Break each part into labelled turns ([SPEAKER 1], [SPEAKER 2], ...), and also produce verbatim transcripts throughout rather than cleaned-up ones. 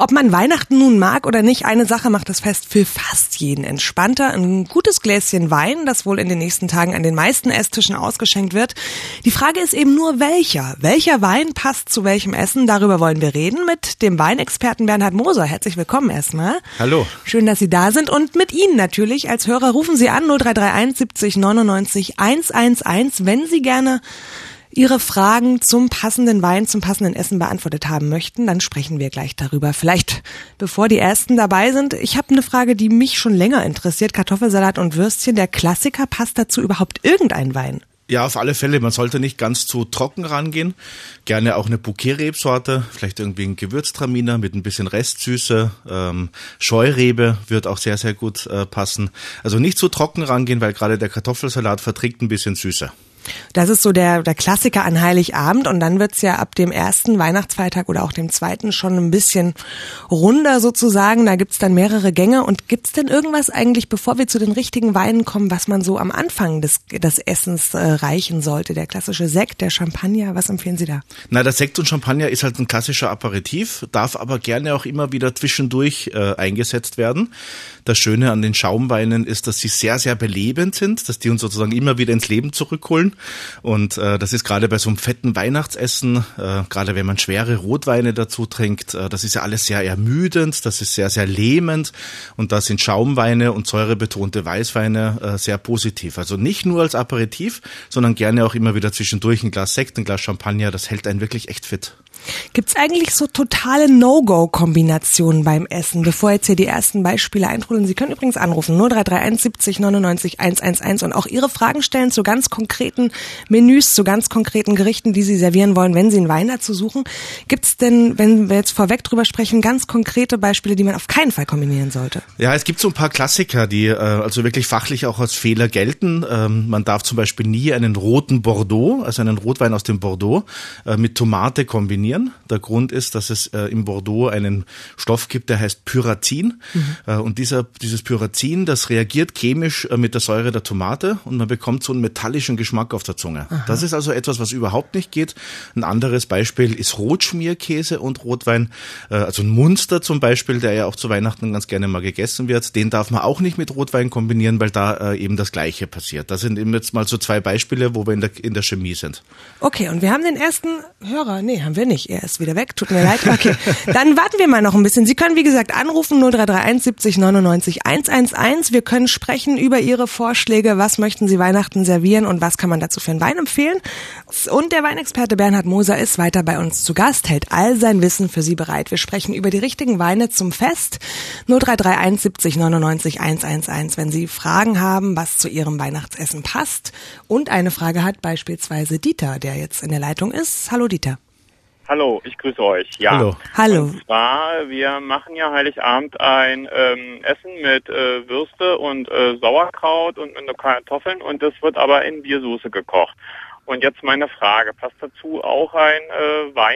[SPEAKER 1] Ob man Weihnachten nun mag oder nicht, eine Sache macht das Fest für fast jeden entspannter. Ein gutes Gläschen Wein, das wohl in den nächsten Tagen an den meisten Esstischen ausgeschenkt wird. Die Frage ist eben nur, welcher? Welcher Wein passt zu welchem Essen? Darüber wollen wir reden mit dem Weinexperten Bernhard Moser. Herzlich willkommen erstmal.
[SPEAKER 2] Hallo.
[SPEAKER 1] Schön, dass Sie da sind. Und mit Ihnen natürlich als Hörer rufen Sie an null drei drei eins siebzig neunundneunzig hunderteins, wenn Sie gerne Ihre Fragen zum passenden Wein, zum passenden Essen beantwortet haben möchten, dann sprechen wir gleich darüber. Vielleicht, bevor die Ersten dabei sind, ich habe eine Frage, die mich schon länger interessiert. Kartoffelsalat und Würstchen, der Klassiker, passt dazu überhaupt irgendein Wein?
[SPEAKER 2] Ja, auf alle Fälle. Man sollte nicht ganz zu trocken rangehen. Gerne auch eine Bouquet-Rebsorte, vielleicht irgendwie ein Gewürztraminer mit ein bisschen Restsüße. Ähm, Scheurebe wird auch sehr, sehr gut äh, passen. Also nicht zu trocken rangehen, weil gerade der Kartoffelsalat verträgt ein bisschen Süße.
[SPEAKER 1] Das ist so der, der Klassiker an Heiligabend und dann wird's ja ab dem ersten Weihnachtsfeiertag oder auch dem zweiten schon ein bisschen runder sozusagen. Da gibt's dann mehrere Gänge. Und gibt's denn irgendwas eigentlich, bevor wir zu den richtigen Weinen kommen, was man so am Anfang des, des Essens äh, reichen sollte? Der klassische Sekt, der Champagner, was empfehlen Sie da?
[SPEAKER 2] Na, der Sekt und Champagner ist halt ein klassischer Aperitif, darf aber gerne auch immer wieder zwischendurch äh, eingesetzt werden. Das Schöne an den Schaumweinen ist, dass sie sehr, sehr belebend sind, dass die uns sozusagen immer wieder ins Leben zurückholen. Und äh, das ist gerade bei so einem fetten Weihnachtsessen, äh, gerade wenn man schwere Rotweine dazu trinkt, äh, das ist ja alles sehr ermüdend, das ist sehr, sehr lähmend. Und da sind Schaumweine und säurebetonte Weißweine äh, sehr positiv. Also nicht nur als Aperitif, sondern gerne auch immer wieder zwischendurch ein Glas Sekt, ein Glas Champagner, das hält einen wirklich echt fit.
[SPEAKER 1] Gibt's eigentlich so totale No-Go-Kombinationen beim Essen? Bevor jetzt hier die ersten Beispiele eintrudeln, Sie können übrigens anrufen null drei drei eins siebzig neunundneunzig hunderteins und auch Ihre Fragen stellen zu ganz konkreten Menüs, zu ganz konkreten Gerichten, die Sie servieren wollen, wenn Sie einen Wein dazu suchen. Gibt's denn, wenn wir jetzt vorweg drüber sprechen, ganz konkrete Beispiele, die man auf keinen Fall kombinieren sollte?
[SPEAKER 2] Ja, es gibt so ein paar Klassiker, die äh, also wirklich fachlich auch als Fehler gelten. Ähm, man darf zum Beispiel nie einen roten Bordeaux, also einen Rotwein aus dem Bordeaux, äh, mit Tomate kombinieren. Der Grund ist, dass es äh, im Bordeaux einen Stoff gibt, der heißt Pyrazin. Mhm. Äh, und dieser, dieses Pyrazin, das reagiert chemisch äh, mit der Säure der Tomate und man bekommt so einen metallischen Geschmack auf der Zunge. Aha. Das ist also etwas, was überhaupt nicht geht. Ein anderes Beispiel ist Rotschmierkäse und Rotwein. Äh, also ein Munster zum Beispiel, der ja auch zu Weihnachten ganz gerne mal gegessen wird. Den darf man auch nicht mit Rotwein kombinieren, weil da äh, eben das Gleiche passiert. Das sind eben jetzt mal so zwei Beispiele, wo wir in der, in der Chemie sind.
[SPEAKER 1] Okay, und wir haben den ersten Hörer. Nee, haben wir nicht. Er ist wieder weg, tut mir leid. Okay, dann warten wir mal noch ein bisschen. Sie können, wie gesagt, anrufen null drei drei eins siebzig neunundneunzig hunderteins. Wir können sprechen über Ihre Vorschläge. Was möchten Sie Weihnachten servieren und was kann man dazu für einen Wein empfehlen? Und der Weinexperte Bernhard Moser ist weiter bei uns zu Gast, hält all sein Wissen für Sie bereit. Wir sprechen über die richtigen Weine zum Fest. null drei drei eins siebzig neunundneunzig hunderteins, wenn Sie Fragen haben, was zu Ihrem Weihnachtsessen passt. Und eine Frage hat beispielsweise Dieter, der jetzt in der Leitung ist. Hallo Dieter.
[SPEAKER 3] Hallo, ich grüße euch. Ja.
[SPEAKER 2] Hallo.
[SPEAKER 1] Hallo.
[SPEAKER 3] Und zwar, wir machen ja Heiligabend ein ähm, Essen mit äh, Würste und äh, Sauerkraut und mit Kartoffeln und das wird aber in Biersoße gekocht. Und jetzt meine Frage, passt dazu auch ein äh, Wein?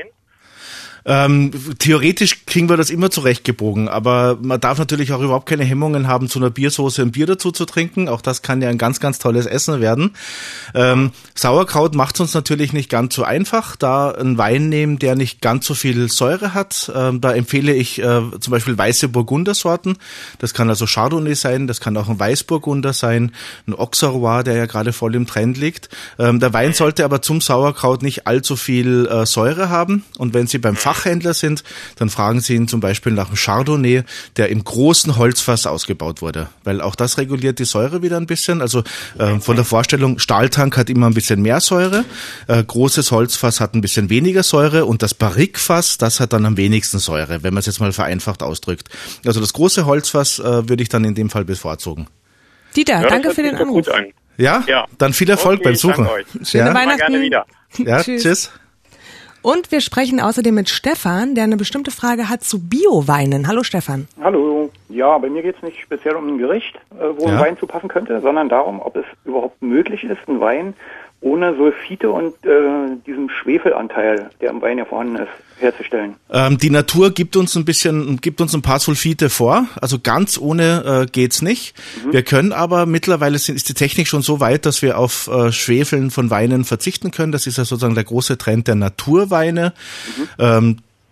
[SPEAKER 2] Ähm, theoretisch kriegen wir das immer zurechtgebogen, aber man darf natürlich auch überhaupt keine Hemmungen haben, zu einer Biersoße ein Bier dazu zu trinken. Auch das kann ja ein ganz, ganz tolles Essen werden. Ähm, Sauerkraut macht es uns natürlich nicht ganz so einfach, da einen Wein nehmen, der nicht ganz so viel Säure hat. Ähm, da empfehle ich äh, zum Beispiel weiße Burgundersorten. Das kann also Chardonnay sein, das kann auch ein Weißburgunder sein, ein Auxerrois, der ja gerade voll im Trend liegt. Ähm, der Wein sollte aber zum Sauerkraut nicht allzu viel äh, Säure haben. Und wenn Sie beim Fach Fachhändler sind, dann fragen Sie ihn zum Beispiel nach einem Chardonnay, der im großen Holzfass ausgebaut wurde, weil auch das reguliert die Säure wieder ein bisschen. Also äh, von der Vorstellung, Stahltank hat immer ein bisschen mehr Säure, äh, großes Holzfass hat ein bisschen weniger Säure und das Barrikfass, das hat dann am wenigsten Säure, wenn man es jetzt mal vereinfacht ausdrückt. Also das große Holzfass äh, würde ich dann in dem Fall bevorzugen.
[SPEAKER 1] Dieter,
[SPEAKER 3] ja,
[SPEAKER 1] danke für den Anruf.
[SPEAKER 3] Gut an.
[SPEAKER 2] Ja?
[SPEAKER 3] ja,
[SPEAKER 2] dann viel Erfolg
[SPEAKER 3] okay,
[SPEAKER 2] beim Suchen.
[SPEAKER 1] Schöne
[SPEAKER 2] ja?
[SPEAKER 1] Weihnachten.
[SPEAKER 3] Gerne wieder.
[SPEAKER 2] Ja,
[SPEAKER 1] tschüss.
[SPEAKER 2] tschüss.
[SPEAKER 1] Und wir sprechen außerdem mit Stefan, der eine bestimmte Frage hat zu Bio-Weinen. Hallo Stefan.
[SPEAKER 4] Hallo. Ja, bei mir geht es nicht speziell um ein Gericht, wo
[SPEAKER 2] ja.
[SPEAKER 4] ein Wein zu passen könnte, sondern darum, ob es überhaupt möglich ist, einen Wein ohne Sulfite und äh, diesem Schwefelanteil, der im Wein ja vorhanden ist, herzustellen.
[SPEAKER 2] Ähm, die Natur gibt uns ein bisschen, gibt uns ein paar Sulfite vor. Also ganz ohne äh, geht's nicht. Mhm. Wir können aber mittlerweile sind, ist die Technik schon so weit, dass wir auf äh, Schwefeln von Weinen verzichten können. Das ist ja sozusagen der große Trend der Naturweine. Mhm. Ähm,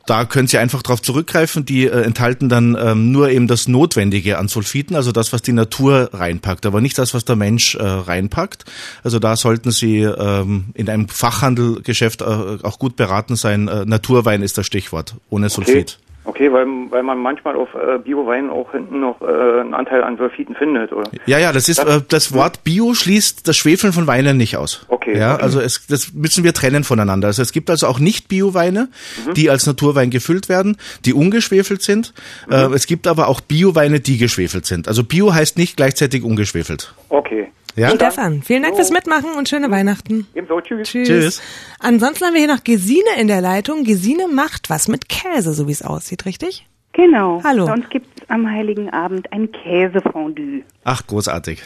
[SPEAKER 2] da können Sie einfach drauf zurückgreifen. Die äh, enthalten dann ähm, nur eben das Notwendige an Sulfiten, also das, was die Natur reinpackt, aber nicht das, was der Mensch äh, reinpackt. Also da sollten Sie ähm, in einem Fachhandelgeschäft äh, auch gut beraten sein. Äh, Naturwein ist das Stichwort, ohne Sulfit.
[SPEAKER 4] Okay. Okay, weil, weil man manchmal auf äh, Bio-Wein auch hinten noch äh, einen Anteil an Sulfiten findet, oder?
[SPEAKER 2] Ja, ja, das ist das, äh, das Wort Bio schließt das Schwefeln von Weinen nicht aus.
[SPEAKER 4] Okay.
[SPEAKER 2] Ja,
[SPEAKER 4] okay.
[SPEAKER 2] also es, das müssen wir trennen voneinander. Also es gibt also auch nicht Bio-Weine, mhm. die als Naturwein gefüllt werden, die ungeschwefelt sind. Mhm. Äh, es gibt aber auch Bio-Weine, die geschwefelt sind. Also Bio heißt nicht gleichzeitig ungeschwefelt.
[SPEAKER 4] Okay.
[SPEAKER 2] Ja?
[SPEAKER 1] Stefan, vielen Dank fürs Mitmachen und schöne Weihnachten.
[SPEAKER 4] Ebenso, tschüss.
[SPEAKER 1] Tschüss.
[SPEAKER 2] Tschüss.
[SPEAKER 1] Ansonsten haben wir hier noch Gesine in der Leitung. Gesine macht was mit Käse, so wie es aussieht, richtig?
[SPEAKER 5] Genau.
[SPEAKER 1] Hallo.
[SPEAKER 5] Bei uns gibt es am Heiligen Abend ein Käsefondue.
[SPEAKER 2] Ach, großartig.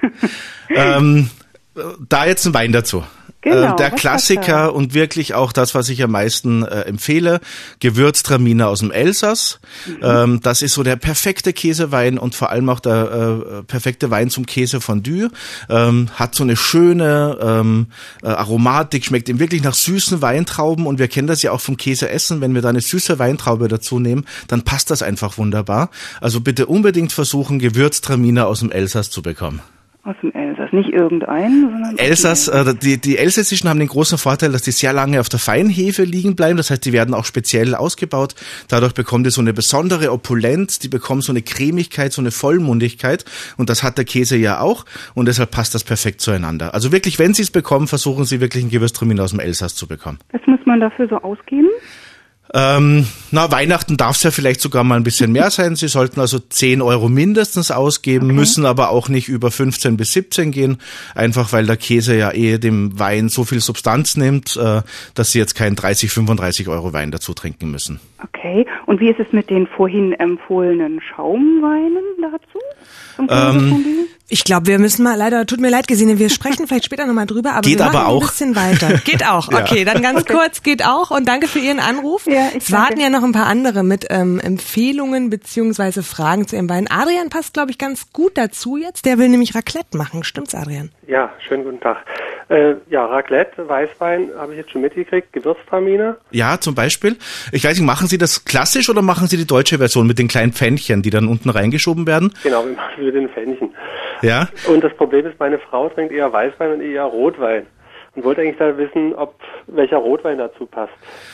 [SPEAKER 2] ähm, da jetzt ein Wein dazu.
[SPEAKER 5] Genau,
[SPEAKER 2] äh, der Klassiker und wirklich auch das, was ich am meisten äh, empfehle, Gewürztraminer aus dem Elsass. Mhm. Ähm, das ist so der perfekte Käsewein und vor allem auch der äh, perfekte Wein zum Käsefondue. Ähm, hat so eine schöne ähm, äh, Aromatik, schmeckt ihm wirklich nach süßen Weintrauben und wir kennen das ja auch vom Käseessen. Wenn wir da eine süße Weintraube dazu nehmen, dann passt das einfach wunderbar. Also bitte unbedingt versuchen, Gewürztraminer aus dem Elsass zu bekommen.
[SPEAKER 5] Aus dem Elsass, nicht irgendeinen, sondern
[SPEAKER 2] Elsass, äh, die, die Elsässischen haben den großen Vorteil, dass die sehr lange auf der Feinhefe liegen bleiben. Das heißt, die werden auch speziell ausgebaut. Dadurch bekommen die so eine besondere Opulenz, die bekommen so eine Cremigkeit, so eine Vollmundigkeit. Und das hat der Käse ja auch. Und deshalb passt das perfekt zueinander. Also wirklich, wenn Sie es bekommen, versuchen Sie wirklich einen Gewürztraminer aus dem Elsass zu bekommen.
[SPEAKER 5] Was muss man dafür so ausgeben?
[SPEAKER 2] Ähm, na, Weihnachten darf es ja vielleicht sogar mal ein bisschen mehr sein. Sie sollten also zehn Euro mindestens ausgeben, okay. müssen aber auch nicht über fünfzehn bis siebzehn gehen, einfach weil der Käse ja eh dem Wein so viel Substanz nimmt, äh, dass Sie jetzt keinen dreißig, fünfunddreißig Euro Wein dazu trinken müssen.
[SPEAKER 5] Okay, und wie ist es mit den vorhin empfohlenen Schaumweinen dazu?
[SPEAKER 2] Ähm,
[SPEAKER 1] ich glaube, wir müssen mal, leider, tut mir leid, Gesine, wir sprechen vielleicht später nochmal drüber, aber
[SPEAKER 2] geht
[SPEAKER 1] wir machen
[SPEAKER 2] aber auch.
[SPEAKER 1] ein bisschen weiter. Geht auch, okay, dann ganz
[SPEAKER 5] okay.
[SPEAKER 1] kurz, geht auch und danke für Ihren Anruf.
[SPEAKER 5] Ja, ich
[SPEAKER 1] es warten ja noch ein paar andere mit ähm, Empfehlungen beziehungsweise Fragen zu Ihrem Wein. Adrian passt, glaube ich, ganz gut dazu jetzt, der will nämlich Raclette machen. Stimmt's, Adrian?
[SPEAKER 6] Ja, schönen guten Tag. Äh, ja, Raclette, Weißwein, habe ich jetzt schon mitgekriegt, Gewürztraminer.
[SPEAKER 2] Ja, zum Beispiel. Ich weiß nicht, machen Sie das klassisch oder machen Sie die deutsche Version mit den kleinen Pfännchen, die dann unten reingeschoben werden?
[SPEAKER 6] Genau, wir machen es mit den Pfännchen.
[SPEAKER 2] Ja.
[SPEAKER 6] Und das Problem ist, meine Frau trinkt eher Weißwein und eher Rotwein. Und wollte eigentlich da wissen, ob welcher Rotwein dazu passt.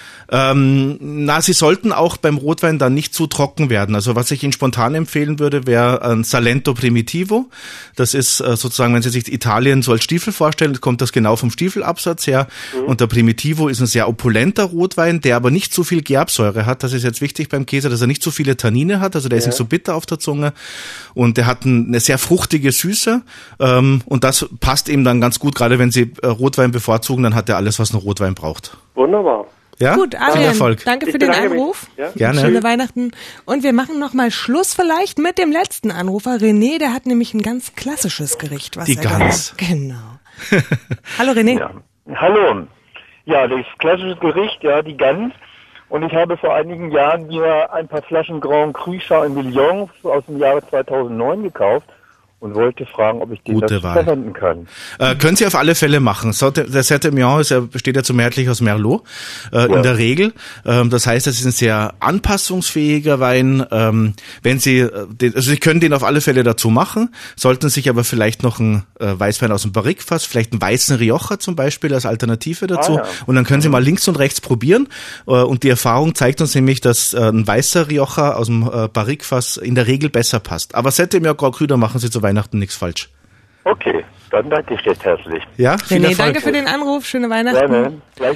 [SPEAKER 2] Ähm, na, Sie sollten auch beim Rotwein dann nicht zu trocken werden. Also was ich Ihnen spontan empfehlen würde, wäre ein Salento Primitivo. Das ist äh, sozusagen, wenn Sie sich Italien so als Stiefel vorstellen, kommt das genau vom Stiefelabsatz her. Mhm. Und der Primitivo ist ein sehr opulenter Rotwein, der aber nicht so viel Gerbsäure hat. Das ist jetzt wichtig beim Käse, dass er nicht so viele Tannine hat. Also der ja. ist nicht so bitter auf der Zunge. Und der hat eine sehr fruchtige Süße. Ähm, und das passt eben dann ganz gut, gerade wenn Sie äh, Rotwein bevorzugen, dann hat er alles, was ein Rotwein braucht.
[SPEAKER 6] Wunderbar.
[SPEAKER 2] Ja?
[SPEAKER 1] Gut, Adrian, danke für
[SPEAKER 6] ich
[SPEAKER 1] den Anruf.
[SPEAKER 6] Ja?
[SPEAKER 2] Gerne.
[SPEAKER 1] Schöne Weihnachten. Und wir machen noch mal Schluss vielleicht mit dem letzten Anrufer. René, der hat nämlich ein ganz klassisches Gericht. Was
[SPEAKER 2] Die
[SPEAKER 1] er
[SPEAKER 2] Gans.
[SPEAKER 1] Da genau. Hallo René.
[SPEAKER 7] Ja. Hallo. Ja, das klassische Gericht, ja, die Gans. Und ich habe vor einigen Jahren mir ein paar Flaschen Grand Cru Sauvignon aus dem Jahre zweitausendneun gekauft. Und wollte fragen, ob ich den
[SPEAKER 2] Gute
[SPEAKER 7] das
[SPEAKER 2] Wahl.
[SPEAKER 7] verwenden kann.
[SPEAKER 2] Äh, können Sie auf alle Fälle machen. Der Sauvignon ist ja, besteht ja zumehrlich aus Merlot, äh,
[SPEAKER 7] Ja.
[SPEAKER 2] in der Regel. Ähm, das heißt, das ist ein sehr anpassungsfähiger Wein. Ähm, wenn Sie, äh, den, also Sie können den auf alle Fälle dazu machen, sollten sich aber vielleicht noch einen äh, Weißwein aus dem Barrique-Fass, vielleicht einen weißen Rioja zum Beispiel als Alternative dazu.
[SPEAKER 7] Ah, ja.
[SPEAKER 2] Und dann können Sie mal links und rechts probieren. Äh, und die Erfahrung zeigt uns nämlich, dass äh, ein weißer Rioja aus dem äh, Barrique-Fass in der Regel besser passt. Aber Sauvignon Grand Cru, da machen Sie zu Weihnachten nichts falsch.
[SPEAKER 7] Okay, dann danke ich recht herzlich.
[SPEAKER 2] Ja, viel
[SPEAKER 1] René,
[SPEAKER 2] Erfolg.
[SPEAKER 1] danke für den Anruf. Schöne Weihnachten.
[SPEAKER 7] Gerne. Gleich.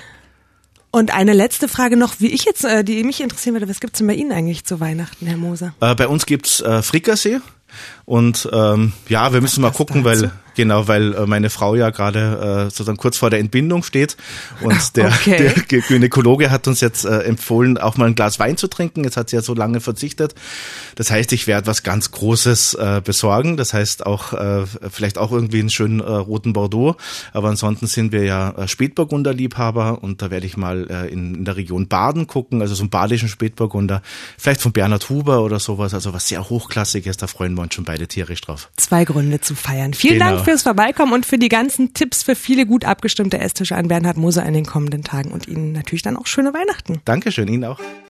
[SPEAKER 1] Und eine letzte Frage noch, wie ich jetzt, äh, die mich interessieren würde, was gibt's denn bei Ihnen eigentlich zu Weihnachten, Herr Moser?
[SPEAKER 2] Äh, bei uns gibt's äh, Frikassee. Und ähm, ja, wir müssen mal
[SPEAKER 1] Was
[SPEAKER 2] gucken,
[SPEAKER 1] dazu?
[SPEAKER 2] weil genau, weil äh, meine Frau ja gerade äh, sozusagen kurz vor der Entbindung steht und der,
[SPEAKER 1] Okay.
[SPEAKER 2] der Gä- Gynäkologe hat uns jetzt äh, empfohlen, auch mal ein Glas Wein zu trinken. Jetzt hat sie ja so lange verzichtet. Das heißt, ich werde was ganz Großes äh, besorgen. Das heißt auch äh, vielleicht auch irgendwie einen schönen äh, roten Bordeaux. Aber ansonsten sind wir ja äh, Spätburgunder-Liebhaber und da werde ich mal äh, in, in der Region Baden gucken, also so einen badischen Spätburgunder, vielleicht von Bernhard Huber oder sowas, also was sehr hochklassiges. Da freuen wir uns schon beide tierisch drauf.
[SPEAKER 1] Zwei Gründe zum Feiern. Vielen
[SPEAKER 2] Genau.
[SPEAKER 1] Dank fürs Vorbeikommen und für die ganzen Tipps für viele gut abgestimmte Esstische an Bernhard Moser in den kommenden Tagen und Ihnen natürlich dann auch schöne Weihnachten.
[SPEAKER 2] Dankeschön, Ihnen auch.